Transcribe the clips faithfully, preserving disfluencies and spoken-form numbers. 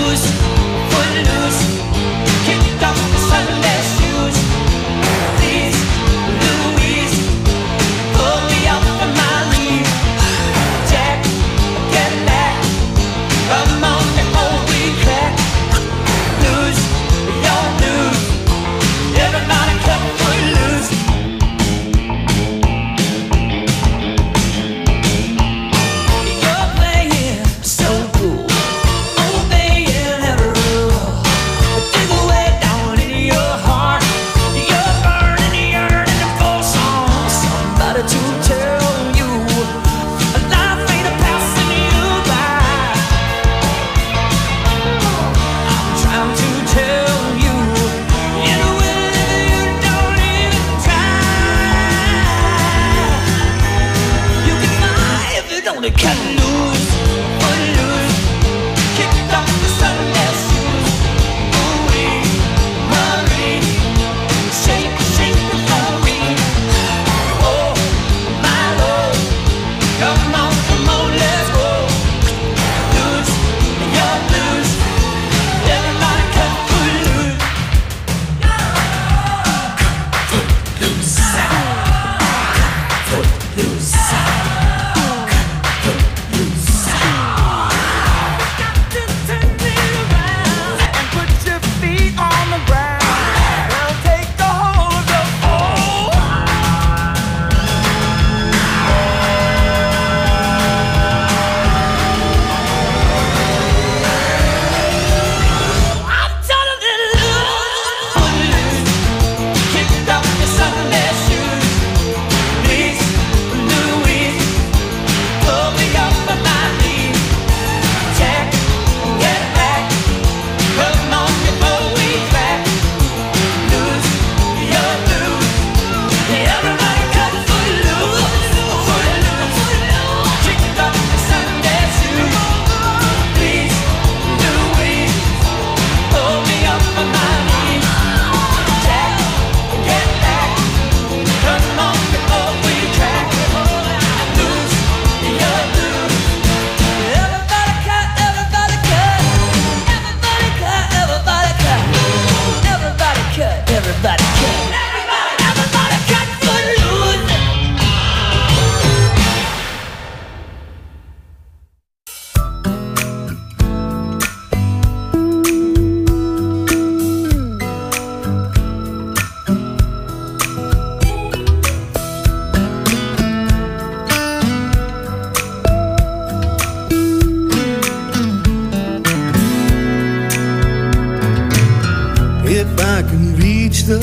the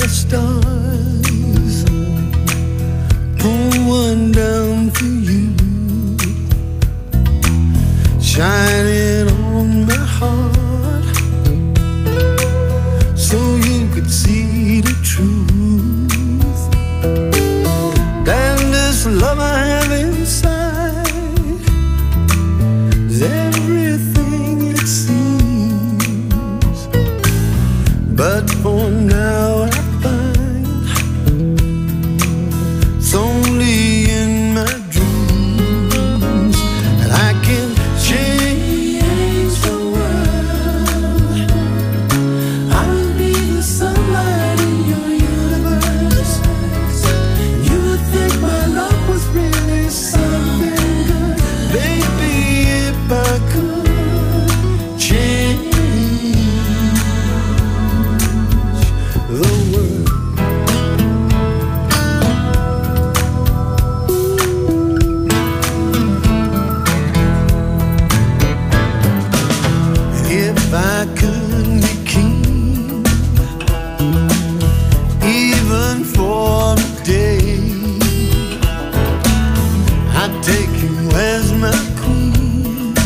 stars, pull one down for you, shining on my heart, so you could see the truth. And this love I have inside is everything it seems, but for now I find it's only in my dreams that I can change the world. I'll be the sunlight in your universe. You would think my love was really something good, baby, if I could change the world. And if I could be king, even for a day, I'd take you as my queen.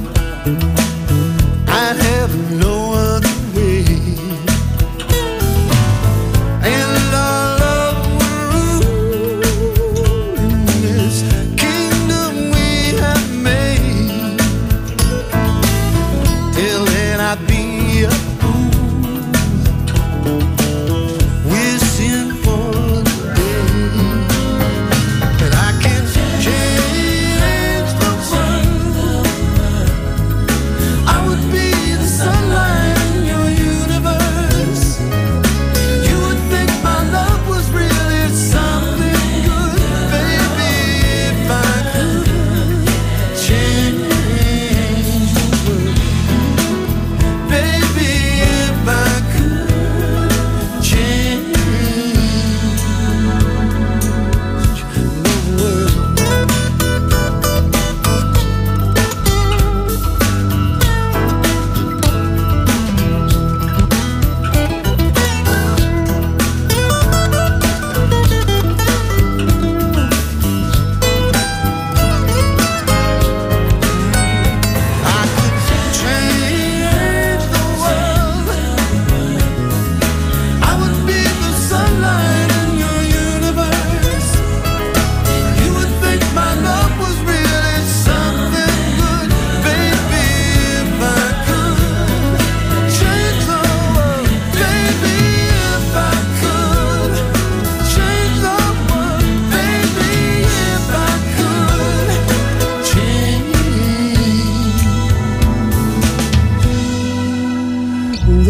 I'd have no other way. And our love will rule in this kingdom we have made. Till then I'd be a fool, wishing for the day that I can change the world. I would be the sunlight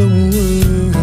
the world.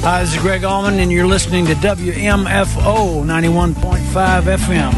Hi, this is Greg Allman, and you're listening to W M F O ninety-one point five F M.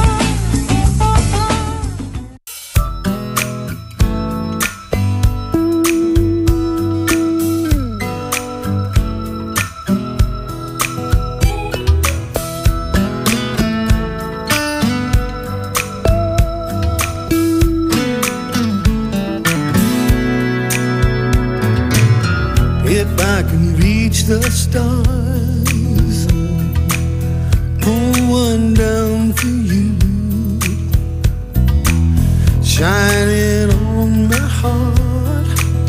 The stars, pull one down for you, shining on my heart,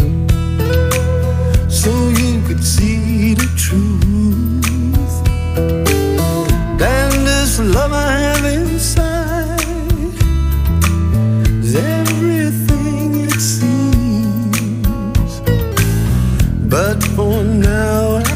so you could see the truth. And this love I have inside is everything it seems, but for now I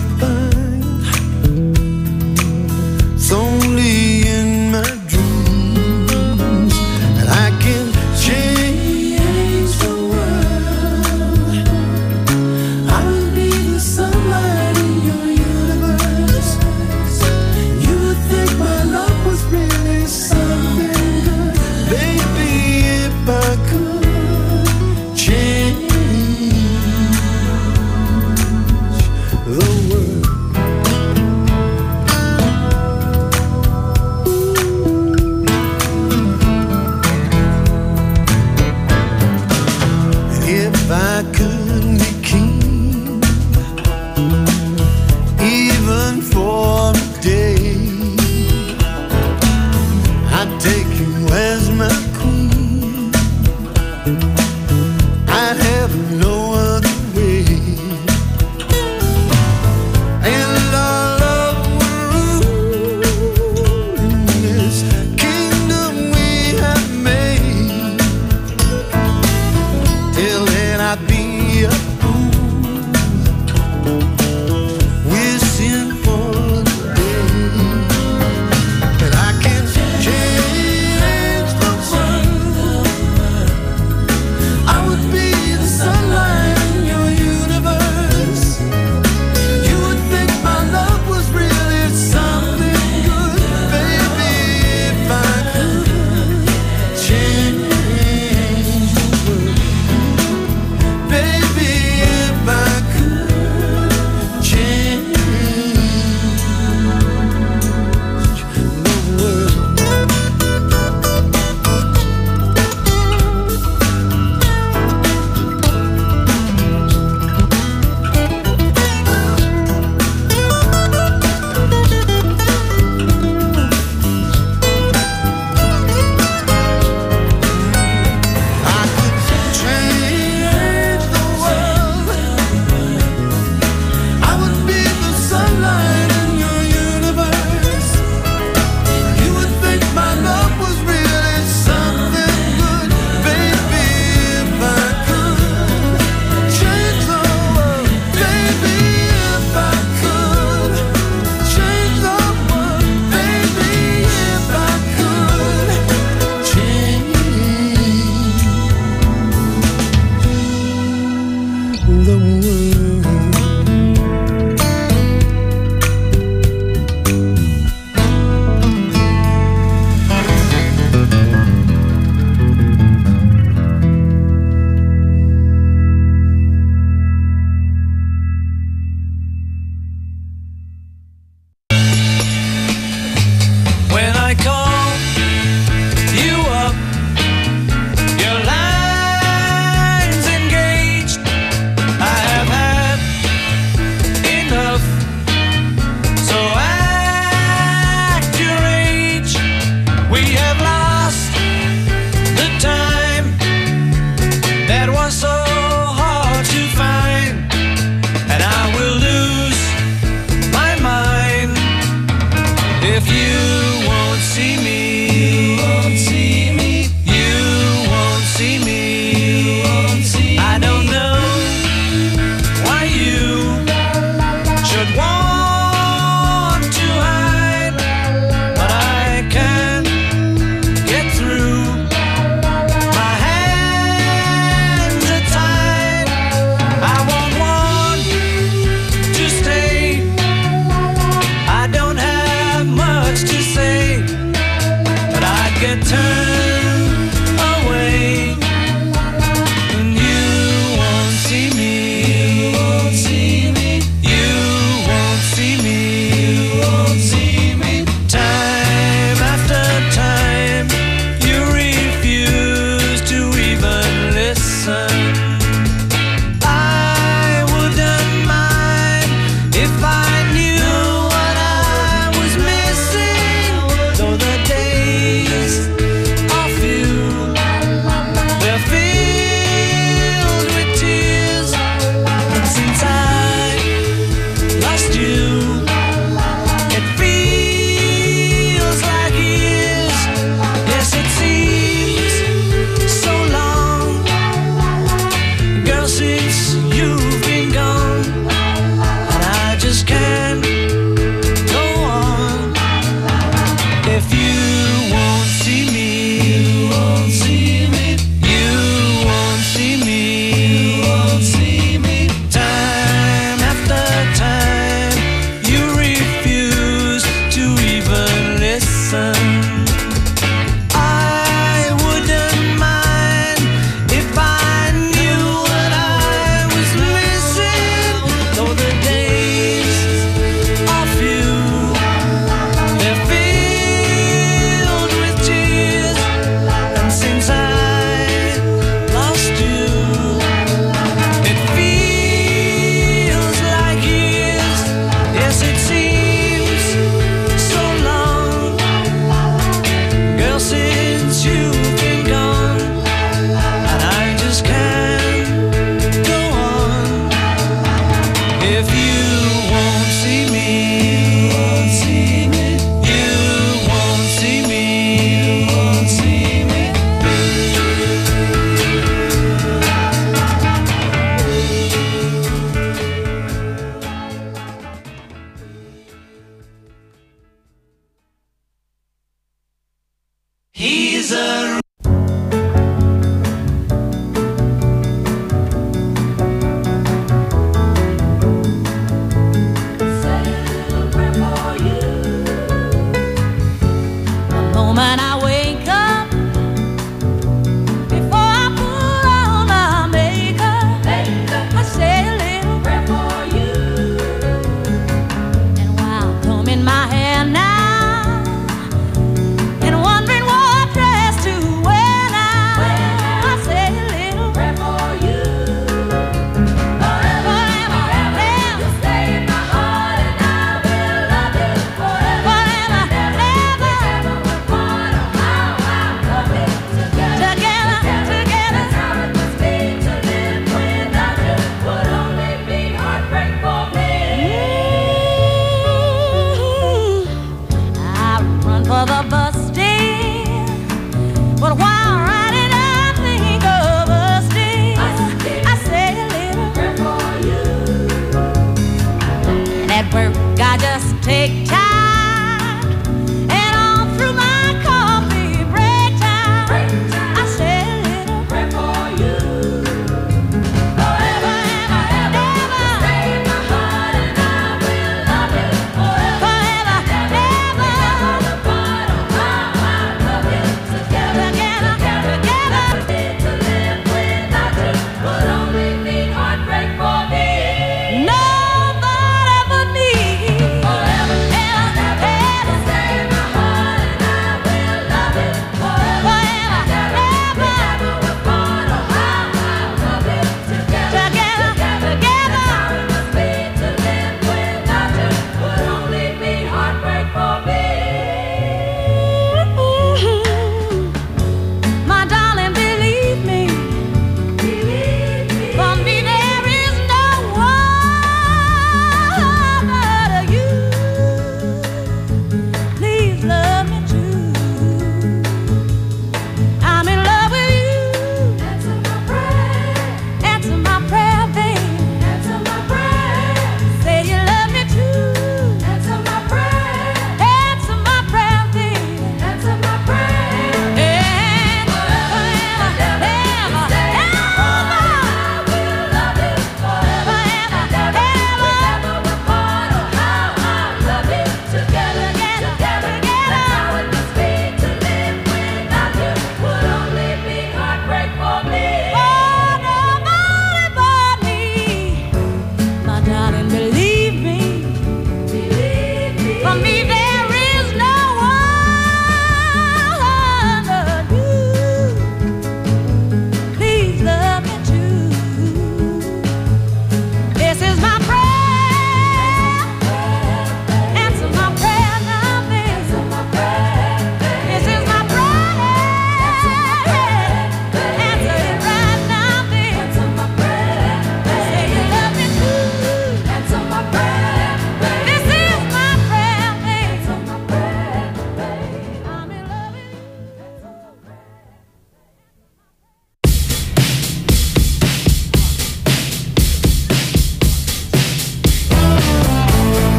baby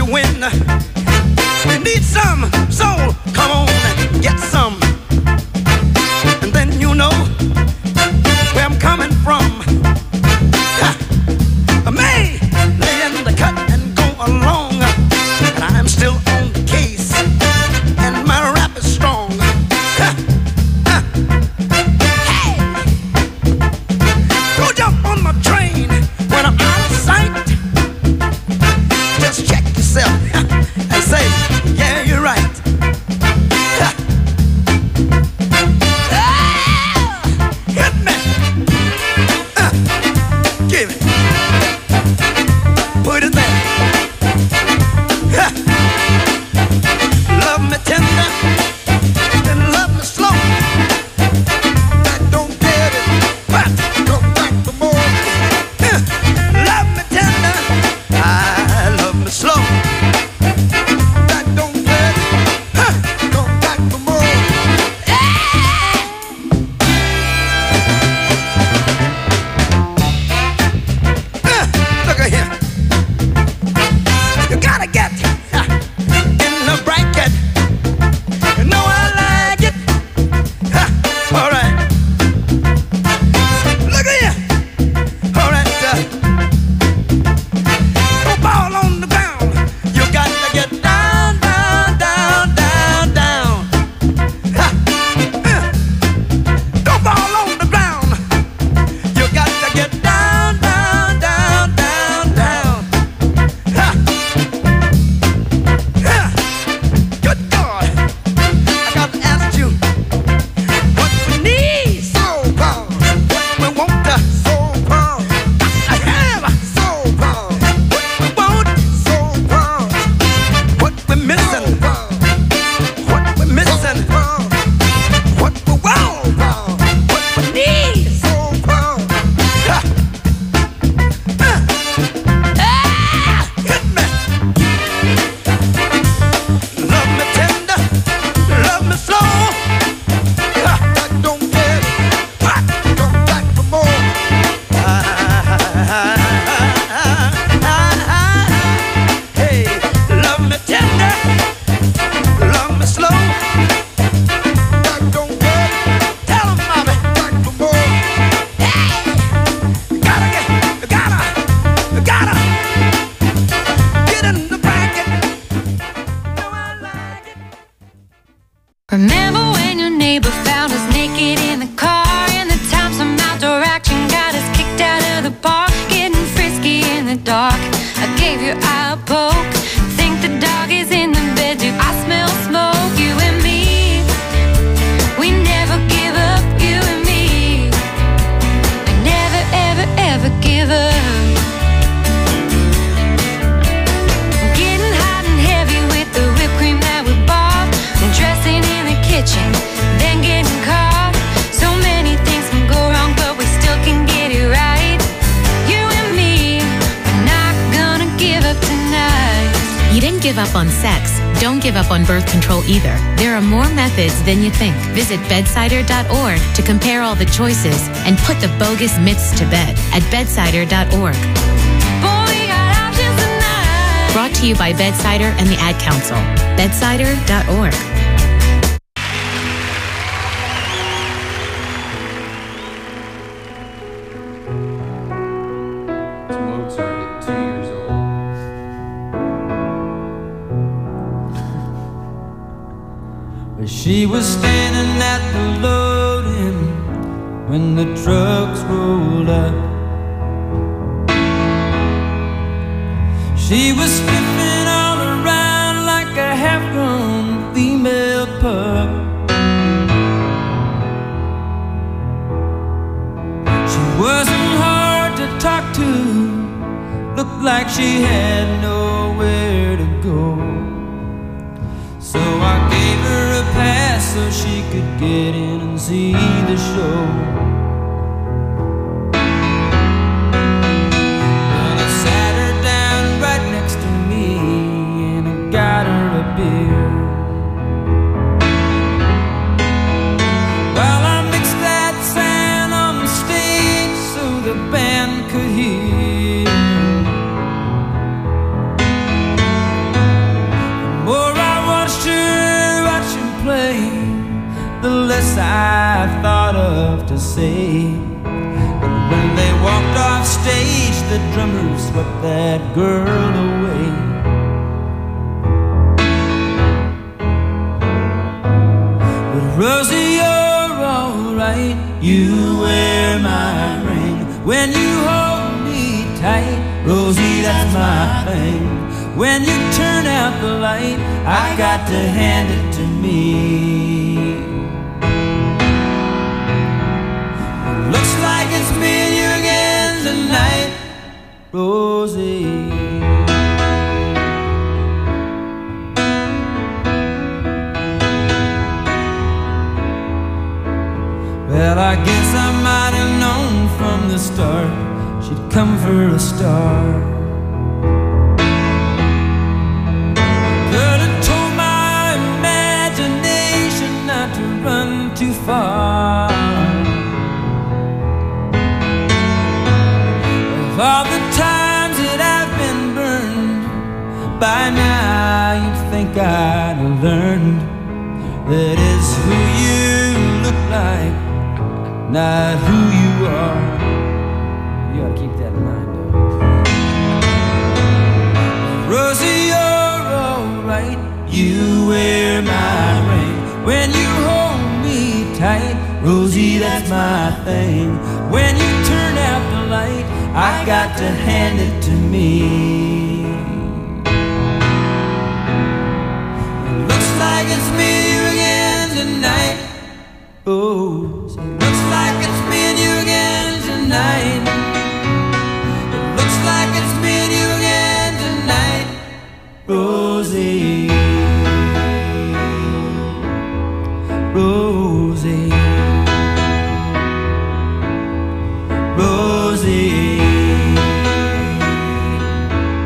when you need some soul, come on and get some. And then you know where I'm coming from. I may lay in the cut and go along, and I'm still on the case, and my rap is strong. Hey, don't jump on my train when I'm out of sight. Just check yourself and say, yeah, you're right. Hit me. Uh, give it. Put it there. Love me tender, then love me slow. I don't get it, but go back for more. Love me tender, I love me slow. I don't get it, go back for more. Look at here. You gotta get in the blanket. You know I like it. All right. Look at here. All right. Don't fall on the ground. You got to get down, down, down, down, down. Don't fall on the ground. You got to get down, down, down, down, down. Good God, I got to ask you what we need. Soul power. What we want. uh, Soul power. I have a soul power. What we want. Soul power. What we missing. What we missing. What we want. What we need. Soul power. Ah, hit me. Love me tender, love me slow. I don't get it, but go back for more. Hey, love me tender, love me slow. I don't get it. Tell 'em, mommy, back for more. Hey, you gotta get, you gotta, you gotta get in the bracket. Know I like it. Remember when your neighbor found us naked in the car, and the time some outdoor action got us kicked out of the park, getting frisky in the dark. I gave your eye a poke, think the dog is in the bed too. I smell smoke, you and me. We never give up, you and me. We never, ever, ever give up. Getting hot and heavy with the whipped cream that we bought, and dressing in the kitchen, then getting caught. So many things can go wrong, but we still can get it right. You and me, we're not gonna give up tonight. You didn't give up on sex. Don't give up on birth control either. There are more methods than you think. Visit bedsider dot org to compare all the choices and put the bogus myths to bed at bedsider dot org. Boy, we got options tonight. Brought to you by Bedsider and the Ad Council. bedsider dot org. It's Mozart at two years old. She was standing at the loading when the trucks rolled up. She was sniffing all around like a half-grown female pup. She wasn't hard to talk to, looked like she had nowhere to go. So I gave her a pass so she could get in and see the show. Then I sat her down right next to me and I got her a beer. While I mixed that sound on the stage so the band could hear. less I thought of to say. But when they walked off stage, the drummer swept that girl away. But Rosie, you're alright. You wear my ring when you hold me tight. Rosie, that's my thing. When you turn out the light, I got to hand it to me. Looks like it's me and you again tonight, Rosie. Well, I guess I might have known from the start she'd come for a star. Could have told my imagination not to run too far. Of all the times that I've been burned, by now you'd think I'd have learned that it's who you look like, not who you are. You gotta keep that in mind, dog. Rosie, you're alright. You wear my ring when you hold me tight. Rosie, that's my thing. When you turn out the light, I got to hand it to me. It looks like it's me and you again tonight. Oh, so it looks like it's me and you again tonight. It looks like it's me and you again tonight, Rosie. Rosie. Rosie.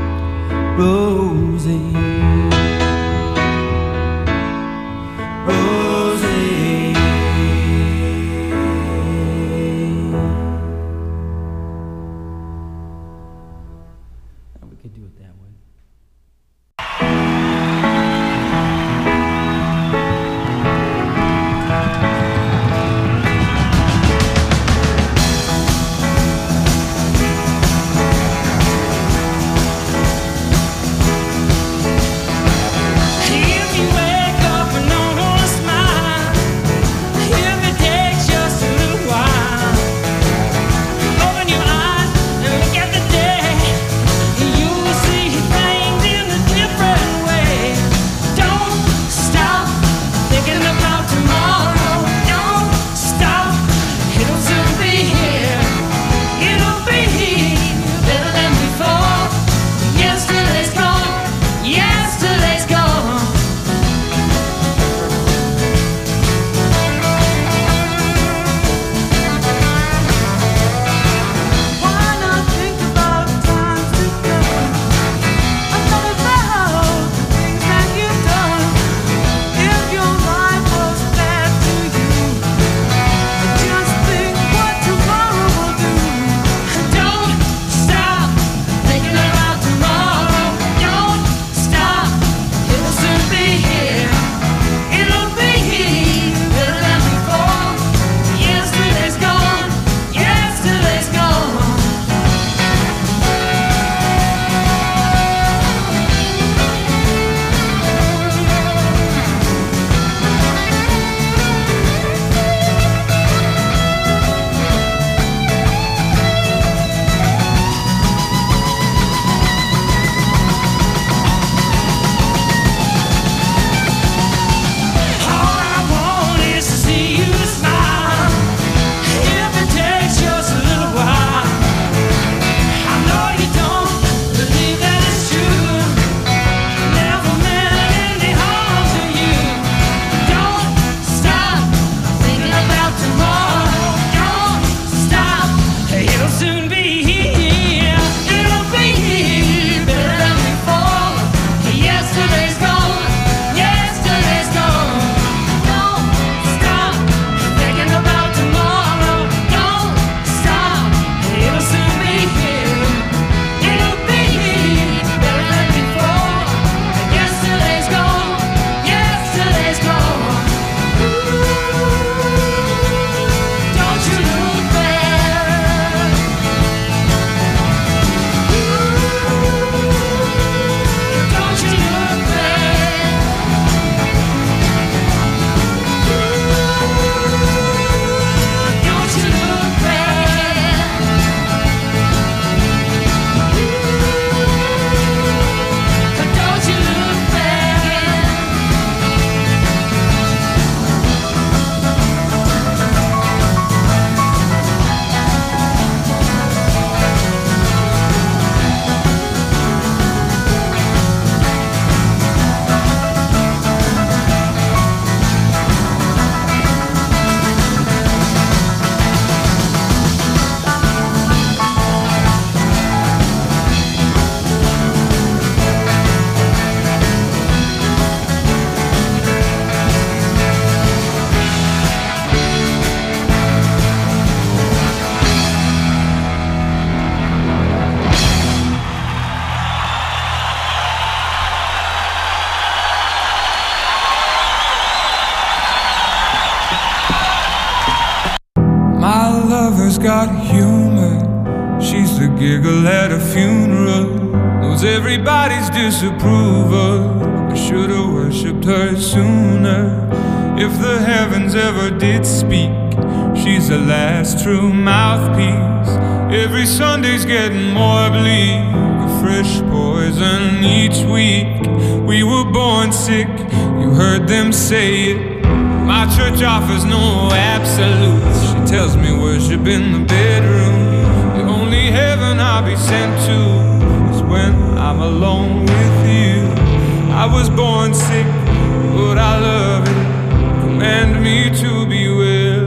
got humor. She's the giggle at a funeral. Knows everybody's disapproval. I should've worshipped her sooner. If the heavens ever did speak, she's the last true mouthpiece. Every Sunday's getting more bleak, a fresh poison each week. We were born sick, you heard them say it. My church offers no absolutes. She tells me worship in the bedroom. The only heaven I'll be sent to is when I'm alone with you. I was born sick, but I love it. Command me to be well.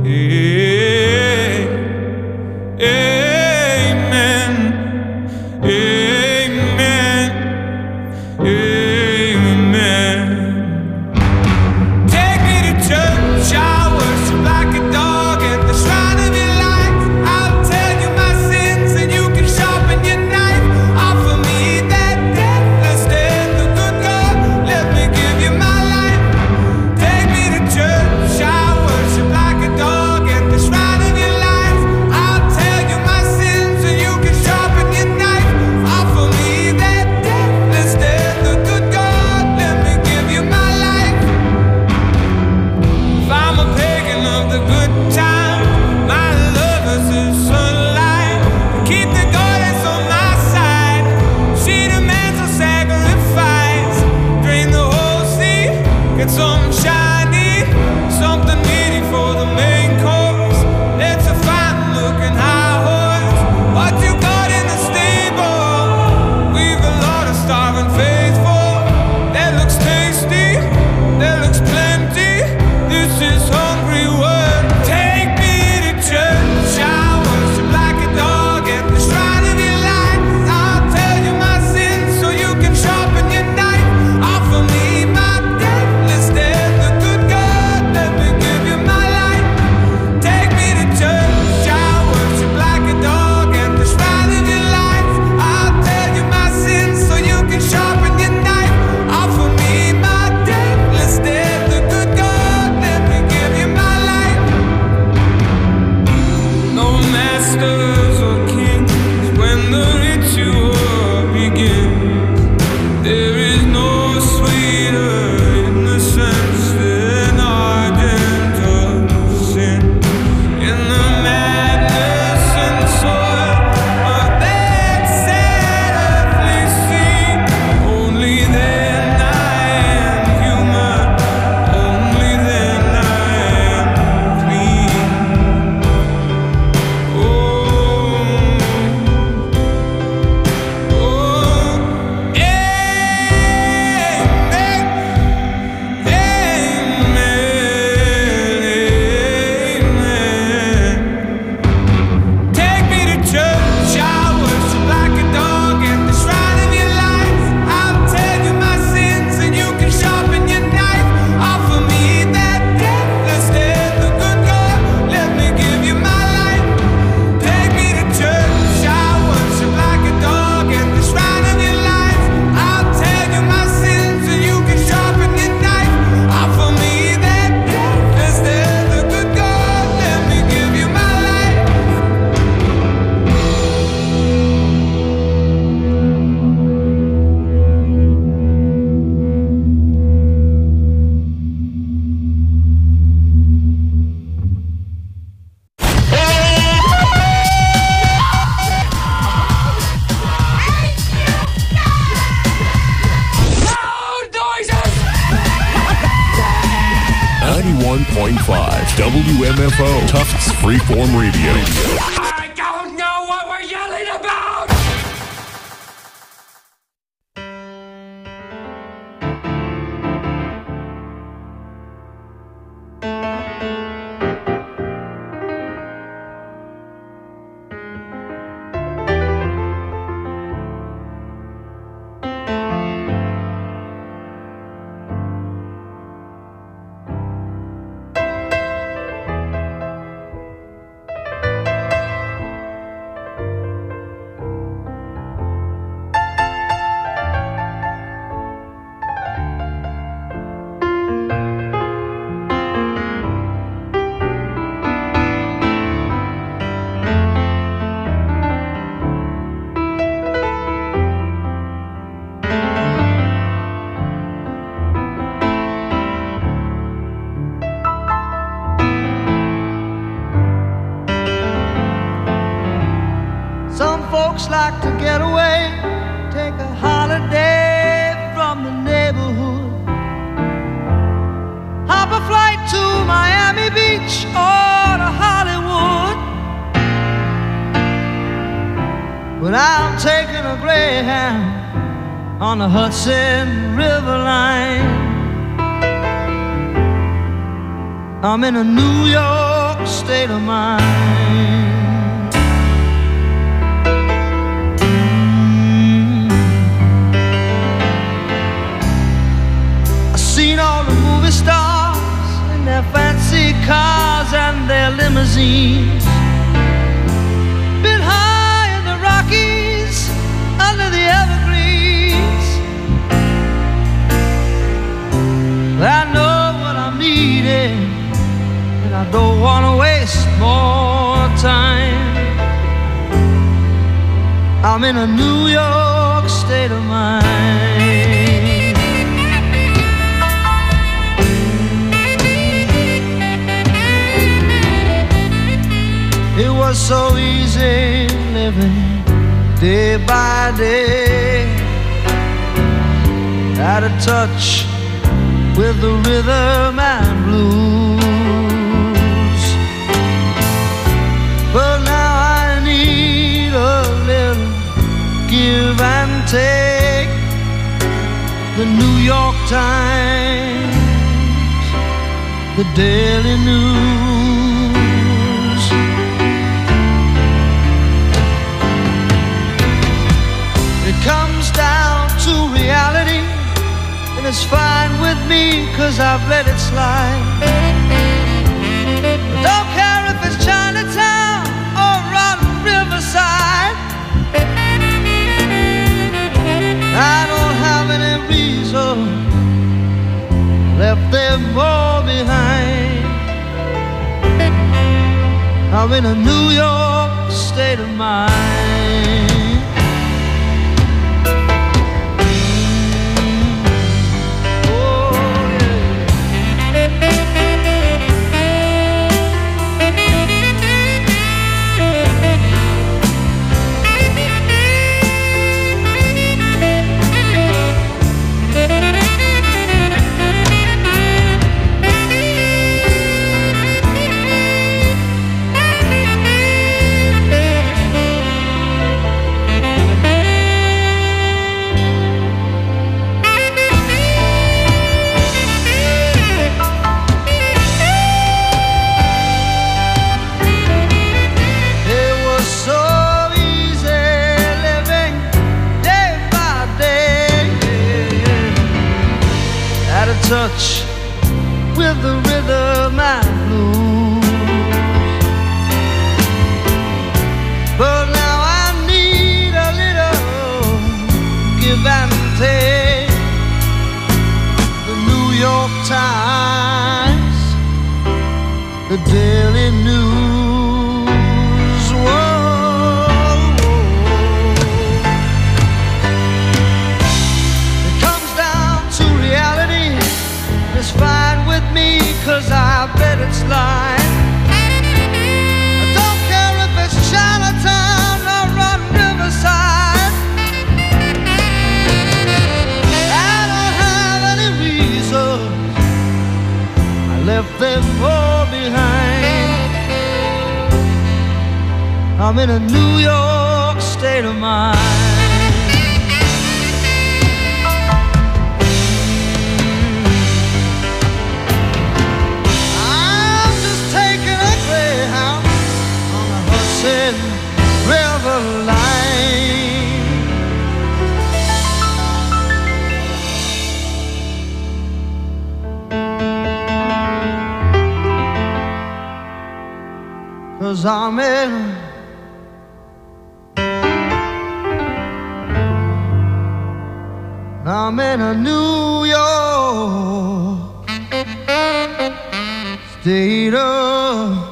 Yeah. Amen. Amen. Amen. Take me to church, I worship like a dog at the shrine of your life. I'll tell you my sins and you can sharpen your knife. Offer me that deathless death, the good God, let me give you my life. Take me to church, I worship like a dog at the shrine of your life. I'll tell you my sins and you can sharpen your knife. Offer me that deathless death, the good God, let me give you my life. If I'm a pagan of the good time, my love is the sunlight. Keep the goddess on my side. She demands a sacrifice. Drain the whole sea, get some shiny, something meaty for the main course. Let's a fine looking high horse. What you got in the stable? We've a lot of starving faithful. That looks tasty, that looks plenty. This is hungry work. Take me to church, I worship like a dog at the shrine of your life. I'll tell you my sins so you can sharpen your knife. Offer me my deathless death, the good God, let me give you my life. Take me to church, I worship like a dog at the shrine of your life. I'll tell you my sins so you can sharpen your knife. Offer me my deathless death, the good God, let me give you my life. No masters or kings when the ritual begins. There is no sweeter innocence than ardent of sin. In the madness and soil of that sad earthly scene, only then I am human, only then I am clean. Oh, oh, amen, amen, amen. Take me to church, I worship like a dog at the shrine of your life. I'll tell you my sins and you can sharpen your knife. Offer me that deathless death, the good God, let me give you my life. Take me to church, I worship like a dog at the shrine of your life. I'll tell you my sins and you can sharpen your knife. Offer me that deathless death, the good God, let me give you my life. ninety-one point five W M F O Tufts Freeform Radio. I don't know what we're yelling about! like to get away, take a holiday from the neighborhood. Hop a flight to Miami Beach or to Hollywood. But I'm taking a Greyhound on the Hudson River line. I'm in a New York state of mind. Mm. I've seen all the movie stars in their fancy cars and their limousines. Been high in the Rockies, under the evergreens. I know what I'm needing, and I don't want to waste more time. I'm in a New York state of mind. It was so easy living day by day, out of touch with the rhythm and blues. But now I need a little give and take. The New York Times, the Daily News. It comes down to reality, and it's fine with me, 'cause I've let it slide. I don't care if it's Chinatown or around Riverside. I don't have any reason, left them all behind. I'm in a New York state of mind. Touch with the rhythm and blues. But now I need a little give and take. The New York Times, the Daily News. Whoa. It comes down to reality. It's fine with me, 'cause I've let it slide. I don't care if it's Chinatown or on Riverside. I don't have any reason, I left them all behind. I'm in a New York state of mind. River line. 'Cause I'm in I'm in a New York state of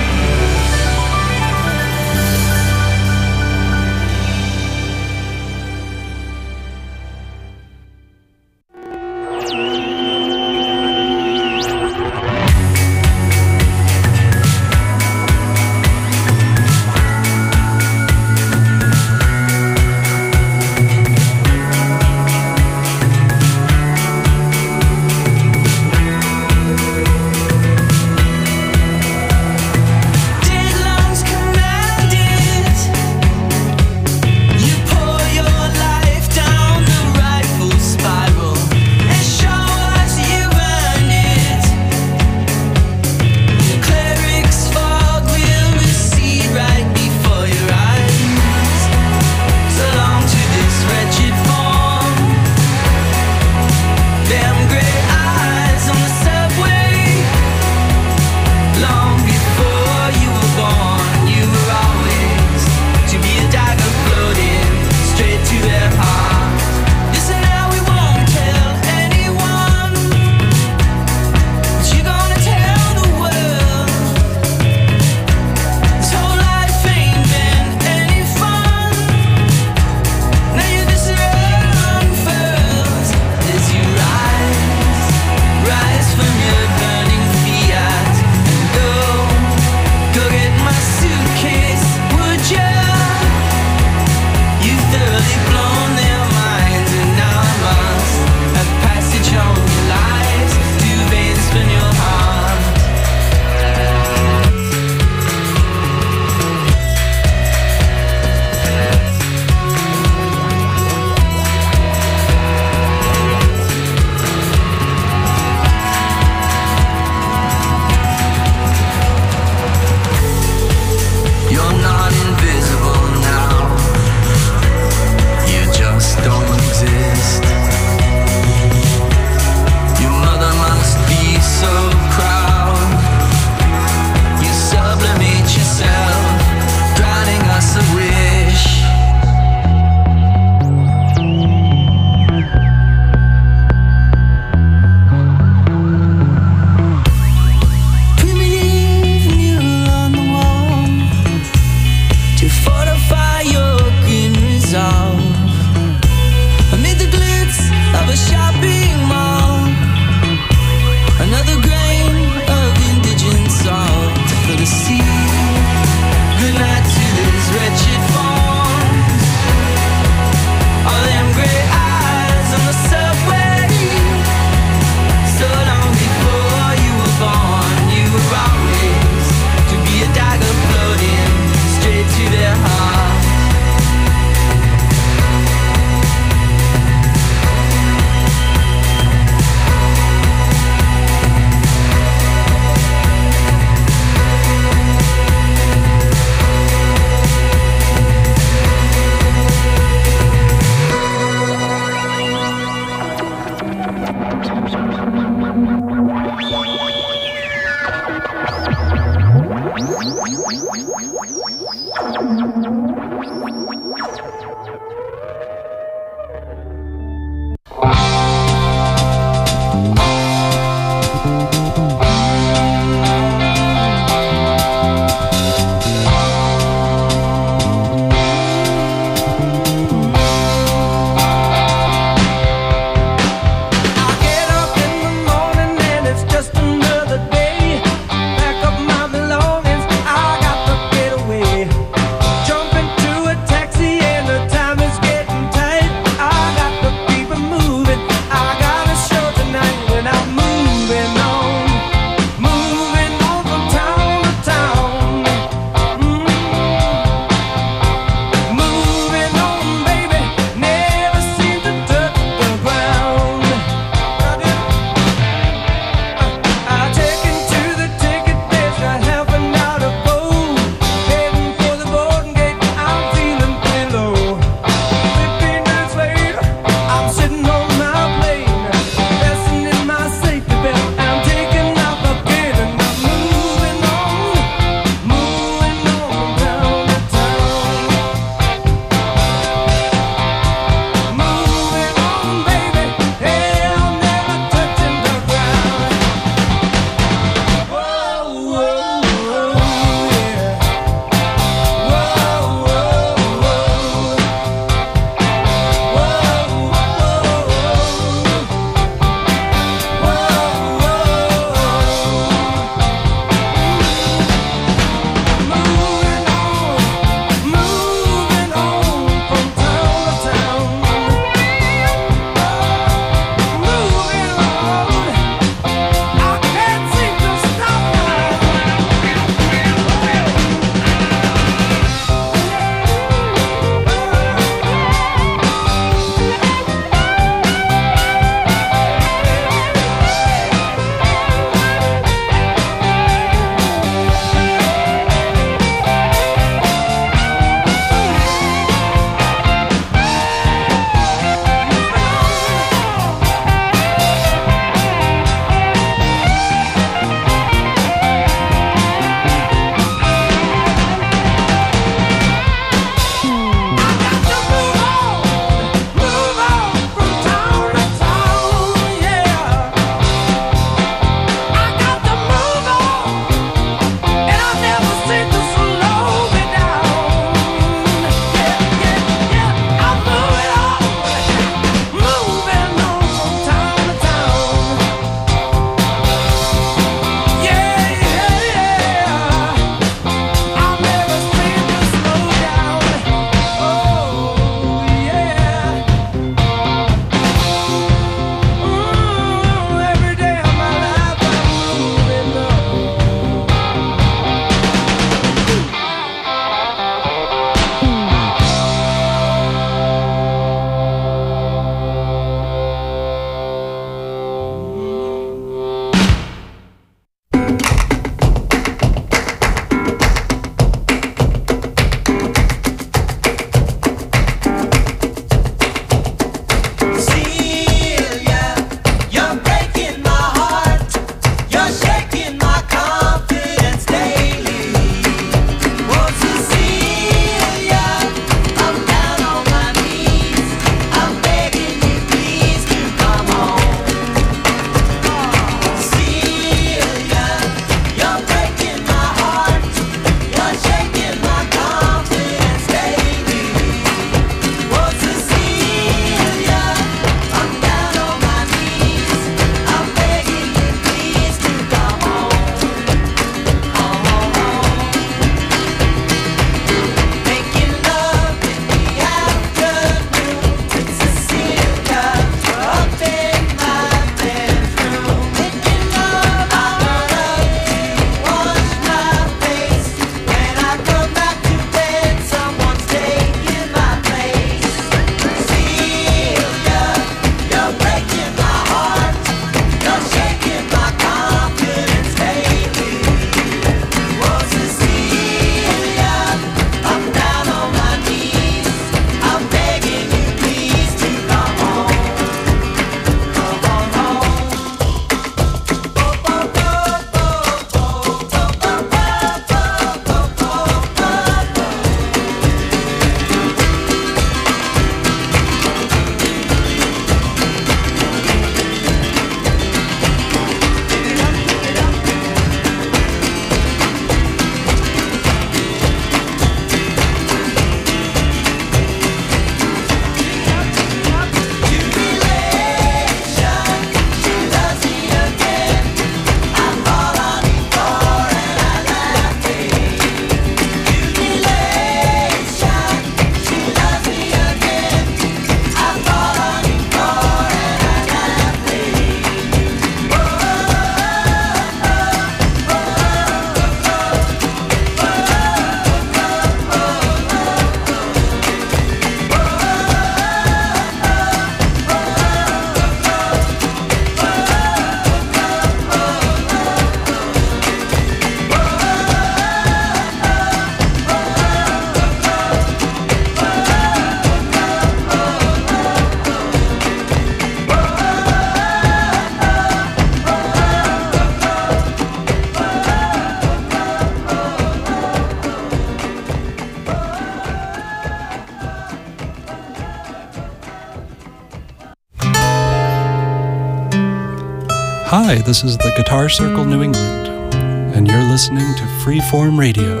Hi, this is the Guitar Circle New England, and you're listening to Freeform Radio,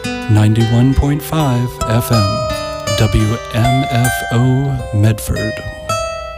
ninety-one point five F M, W M F O Medford.